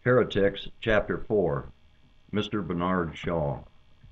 Heretics, Chapter 4. Mr. Bernard Shaw.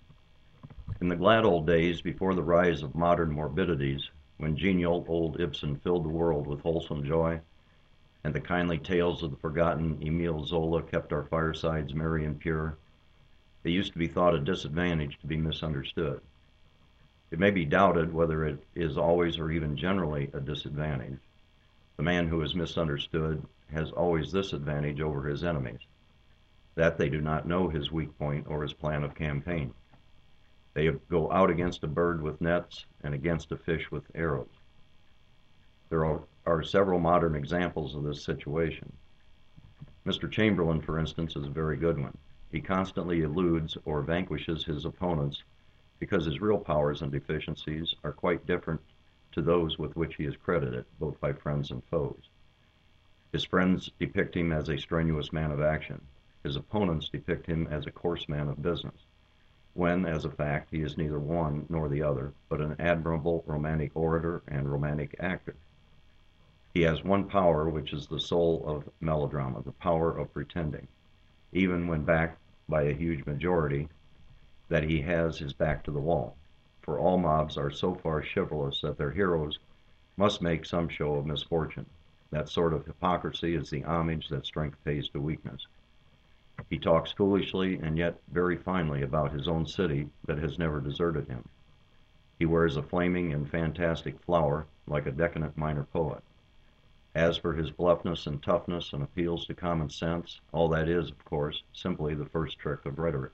In the glad old days before the rise of modern morbidities, when genial old Ibsen filled the world with wholesome joy, and the kindly tales of the forgotten Emile Zola kept our firesides merry and pure, it used to be thought a disadvantage to be misunderstood. It may be doubted whether it is always or even generally a disadvantage. The man who is misunderstood has always this advantage over his enemies, that they do not know his weak point or his plan of campaign. They go out against a bird with nets and against a fish with arrows. There are several modern examples of this situation. Mr. Chamberlain, for instance, is a very good one. He constantly eludes or vanquishes his opponents because his real powers and deficiencies are quite different to those with which he is credited, both by friends and foes. His friends depict him as a strenuous man of action. His opponents depict him as a coarse man of business, when, as a fact, he is neither one nor the other, but an admirable romantic orator and romantic actor. He has one power which is the soul of melodrama, the power of pretending, even when backed by a huge majority, that he has his back to the wall. For all mobs are so far chivalrous that their heroes must make some show of misfortune. That sort of hypocrisy is the homage that strength pays to weakness. He talks foolishly and yet very finely about his own city that has never deserted him. He wears a flaming and fantastic flower like a decadent minor poet. As for his bluffness and toughness and appeals to common sense, all that is, of course, simply the first trick of rhetoric.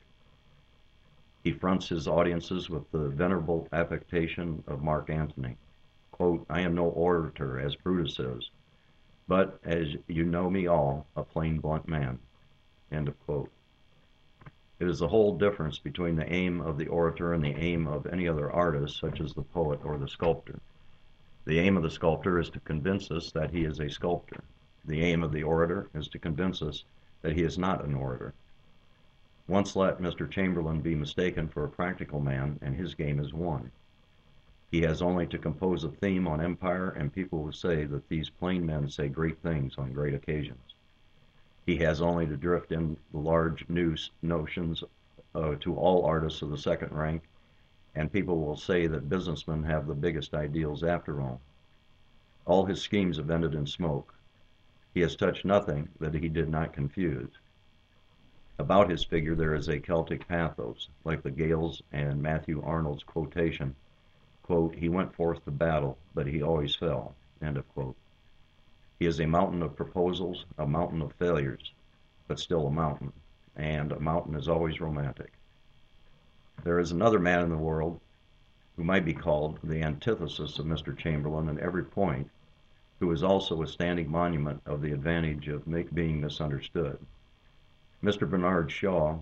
He fronts his audiences with the venerable affectation of Mark Antony. Quote, "I am no orator as Brutus is, but, as you know me all, a plain blunt man." End of quote. It is the whole difference between the aim of the orator and the aim of any other artist, such as the poet or the sculptor. The aim of the sculptor is to convince us that he is a sculptor. The aim of the orator is to convince us that he is not an orator. Once let Mr. Chamberlain be mistaken for a practical man, and his game is won. He has only to compose a theme on empire, and people will say that these plain men say great things on great occasions. He has only to drift in the large new notions to all artists of the second rank, and people will say that businessmen have the biggest ideals after all. All his schemes have ended in smoke. He has touched nothing that he did not confuse. About his figure there is a Celtic pathos, like the Gales and Matthew Arnold's quotation, quote, "He went forth to battle, but he always fell." End of quote. He is a mountain of proposals, a mountain of failures, but still a mountain, and a mountain is always romantic. There is another man in the world who might be called the antithesis of Mr. Chamberlain in every point, who is also a standing monument of the advantage of being misunderstood. Mr. Bernard Shaw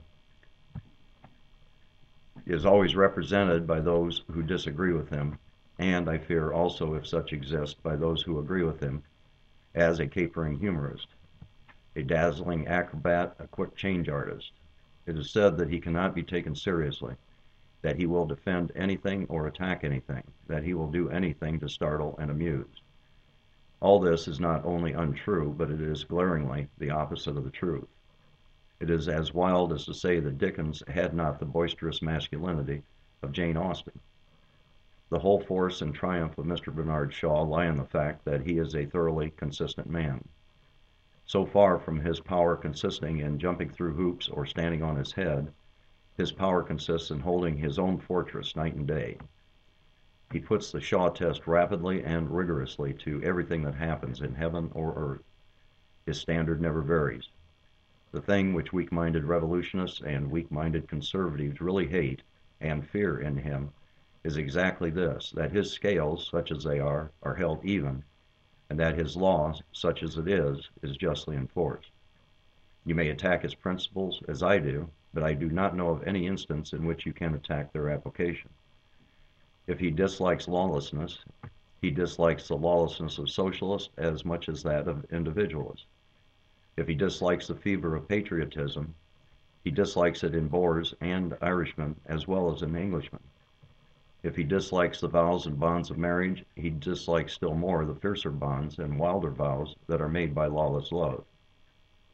is always represented by those who disagree with him, and I fear also, if such exist, by those who agree with him, as a capering humorist, a dazzling acrobat, a quick change artist. It is said that he cannot be taken seriously, that he will defend anything or attack anything, that he will do anything to startle and amuse. All this is not only untrue, but it is glaringly the opposite of the truth. It is as wild as to say that Dickens had not the boisterous masculinity of Jane Austen. The whole force and triumph of Mr. Bernard Shaw lie in the fact that he is a thoroughly consistent man. So far from his power consisting in jumping through hoops or standing on his head, his power consists in holding his own fortress night and day. He puts the Shaw test rapidly and rigorously to everything that happens in heaven or earth. His standard never varies. The thing which weak-minded revolutionists and weak-minded conservatives really hate and fear in him is exactly this, that his scales, such as they are held even, and that his law, such as it is justly enforced. You may attack his principles, as I do, but I do not know of any instance in which you can attack their application. If he dislikes lawlessness, he dislikes the lawlessness of socialists as much as that of individualists. If he dislikes the fever of patriotism, he dislikes it in Boers and Irishmen as well as in Englishmen. If he dislikes the vows and bonds of marriage, he dislikes still more the fiercer bonds and wilder vows that are made by lawless love.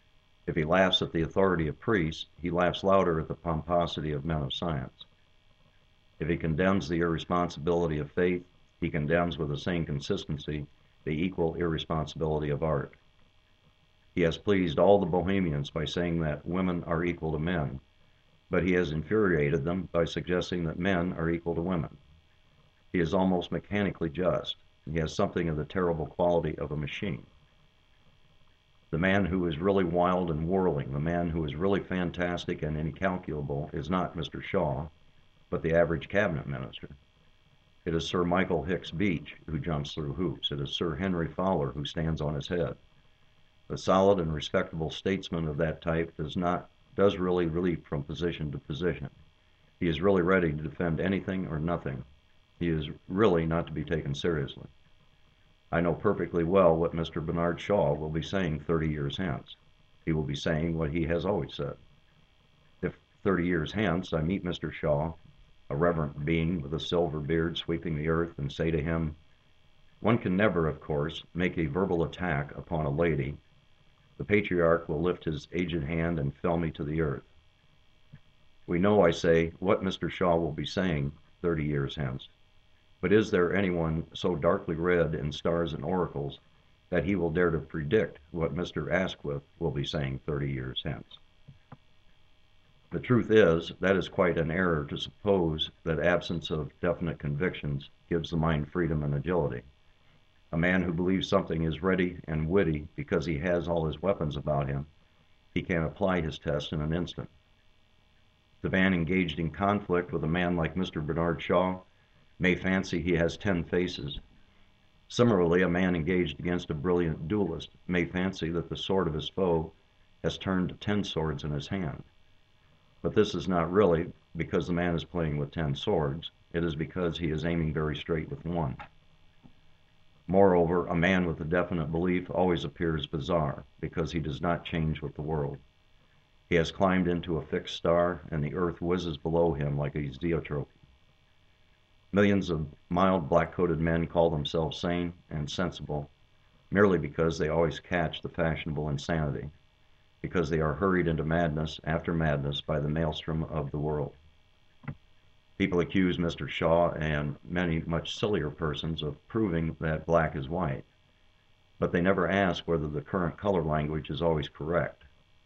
If he laughs at the authority of priests, he laughs louder at the pomposity of men of science. If he condemns the irresponsibility of faith, he condemns with the same consistency the equal irresponsibility of art. He has pleased all the Bohemians by saying that women are equal to men, but he has infuriated them by suggesting that men are equal to women. He is almost mechanically just. He has something of the terrible quality of a machine. The man who is really wild and whirling, the man who is really fantastic and incalculable, is not Mr. Shaw, but the average cabinet minister. It is Sir Michael Hicks Beach who jumps through hoops. It is Sir Henry Fowler who stands on his head. The solid and respectable statesman of that type does really leap from position to position. He is really ready to defend anything or nothing. He is really not to be taken seriously. I know perfectly well what Mr. Bernard Shaw will be saying 30 years hence. He will be saying what he has always said. If 30 years hence I meet Mr. Shaw, a reverent being with a silver beard sweeping the earth, and say to him, "One can never, of course, make a verbal attack upon a lady," the patriarch will lift his aged hand and fell me to the earth. We know, I say, what Mr. Shaw will be saying 30 years hence. But is there anyone so darkly read in stars and oracles that he will dare to predict what Mr. Asquith will be saying 30 years hence? The truth is, that is quite an error to suppose that absence of definite convictions gives the mind freedom and agility. A man who believes something is ready and witty because he has all his weapons about him, he can apply his test in an instant. The man engaged in conflict with a man like Mr. Bernard Shaw may fancy he has 10 faces. Similarly, a man engaged against a brilliant duelist may fancy that the sword of his foe has turned 10 swords in his hand. But this is not really because the man is playing with 10 swords. It is because he is aiming very straight with one. Moreover, a man with a definite belief always appears bizarre because he does not change with the world. He has climbed into a fixed star, and the earth whizzes below him like a zoetrope. Millions of mild black-coated men call themselves sane and sensible merely because they always catch the fashionable insanity, because they are hurried into madness after madness by the maelstrom of the world. People accuse Mr. Shaw and many much sillier persons of proving that black is white, but they never ask whether the current color language is always correct.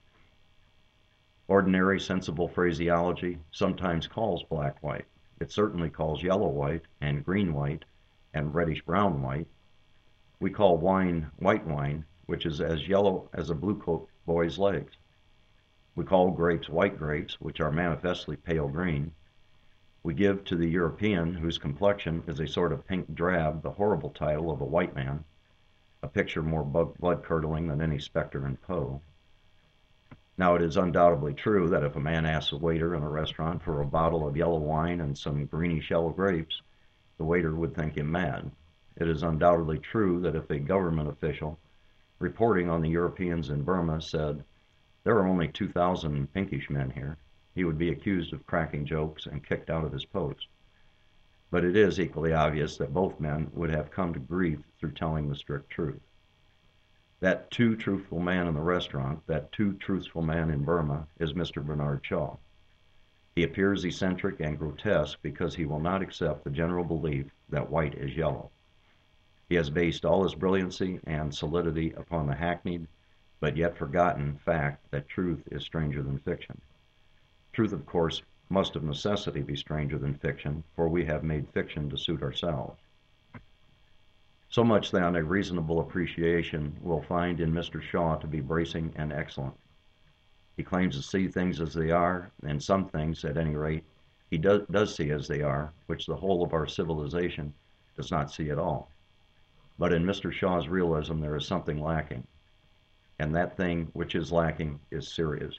Ordinary, sensible phraseology sometimes calls black white. It certainly calls yellow white and green white and reddish brown white. We call wine white wine, which is as yellow as a blue coat boy's legs. We call grapes white grapes, which are manifestly pale green. We give to the European, whose complexion is a sort of pink drab, the horrible title of a white man, a picture more blood-curdling than any spectre in Poe. Now, it is undoubtedly true that if a man asks a waiter in a restaurant for a bottle of yellow wine and some greenish yellow grapes, the waiter would think him mad. It is undoubtedly true that if a government official, reporting on the Europeans in Burma, said, "There are only 2,000 pinkish men here," he would be accused of cracking jokes and kicked out of his post. But it is equally obvious that both men would have come to grief through telling the strict truth. That too truthful man in the restaurant, that too truthful man in Burma, is Mr. Bernard Shaw. He appears eccentric and grotesque because he will not accept the general belief that white is yellow. He has based all his brilliancy and solidity upon the hackneyed, but yet forgotten fact that truth is stranger than fiction. Truth, of course, must of necessity be stranger than fiction, for we have made fiction to suit ourselves. So much, then, a reasonable appreciation will find in Mr. Shaw to be bracing and excellent. He claims to see things as they are, and some things, at any rate, he does see as they are, which the whole of our civilization does not see at all. But in Mr. Shaw's realism there is something lacking, and that thing which is lacking is serious.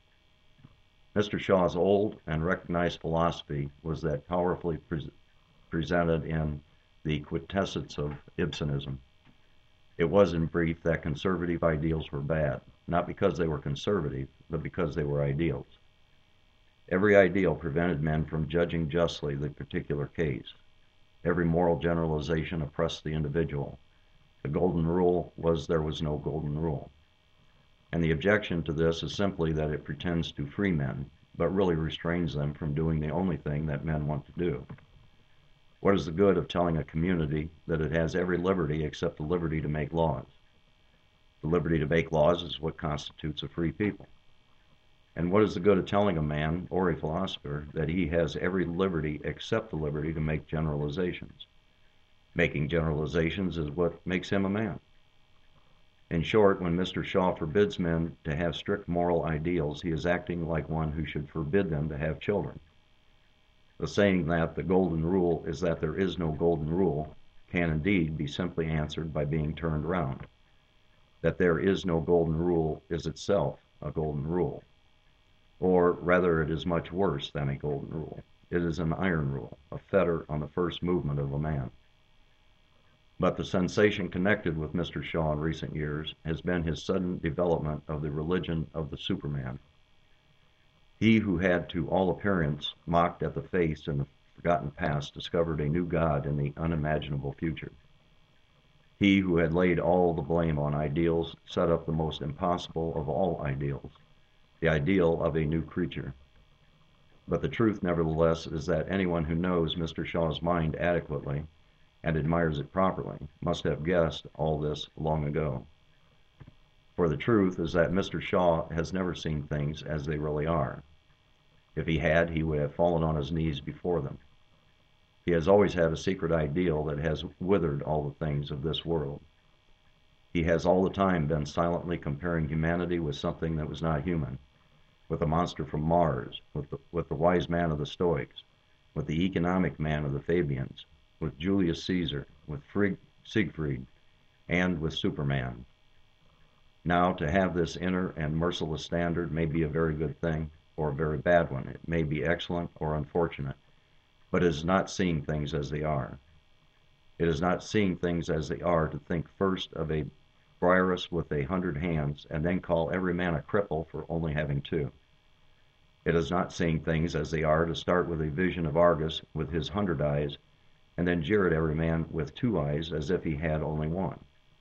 Mr. Shaw's old and recognized philosophy was that powerfully presented in the quintessence of Ibsenism. It was, in brief, that conservative ideals were bad, not because they were conservative, but because they were ideals. Every ideal prevented men from judging justly the particular case. Every moral generalization oppressed the individual. The golden rule was there was no golden rule. And the objection to this is simply that it pretends to free men, but really restrains them from doing the only thing that men want to do. What is the good of telling a community that it has every liberty except the liberty to make laws? The liberty to make laws is what constitutes a free people. And what is the good of telling a man or a philosopher that he has every liberty except the liberty to make generalizations? Making generalizations is what makes him a man. In short, when Mr. Shaw forbids men to have strict moral ideals, he is acting like one who should forbid them to have children. The saying that the golden rule is that there is no golden rule can indeed be simply answered by being turned round. That there is no golden rule is itself a golden rule. Or rather, it is much worse than a golden rule. It is an iron rule, a fetter on the first movement of a man. But the sensation connected with Mr. Shaw in recent years has been his sudden development of the religion of the Superman. He who had to all appearance mocked at the face in the forgotten past discovered a new God in the unimaginable future. He who had laid all the blame on ideals set up the most impossible of all ideals, the ideal of a new creature. But the truth, nevertheless, is that anyone who knows Mr. Shaw's mind adequately and admires it properly must have guessed all this long ago. For the truth is that Mr. Shaw has never seen things as they really are. If he had, he would have fallen on his knees before them. He has always had a secret ideal that has withered all the things of this world. He has all the time been silently comparing humanity with something that was not human, with a monster from Mars, with the wise man of the Stoics, with the economic man of the Fabians, with Julius Caesar, with Siegfried, and with Superman. Now, to have this inner and merciless standard may be a very good thing or a very bad one. It may be excellent or unfortunate, but it is not seeing things as they are. It is not seeing things as they are to think first of a Briareus with 100 hands and then call every man a cripple for only having 2. It is not seeing things as they are to start with a vision of Argus with his 100 eyes and then jeer at every man with 2 eyes as if he had only 1.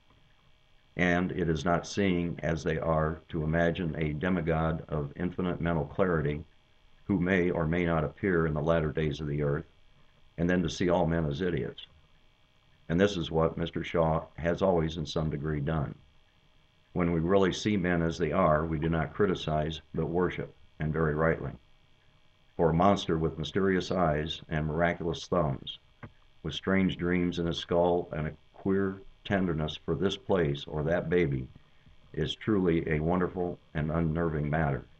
And it is not seeing as they are to imagine a demigod of infinite mental clarity who may or may not appear in the latter days of the earth, and then to see all men as idiots. And this is what Mr. Shaw has always in some degree done. When we really see men as they are, we do not criticize, but worship, and very rightly. For a monster with mysterious eyes and miraculous thumbs, with strange dreams in his skull and a queer tenderness for this place or that baby, is truly a wonderful and unnerving matter.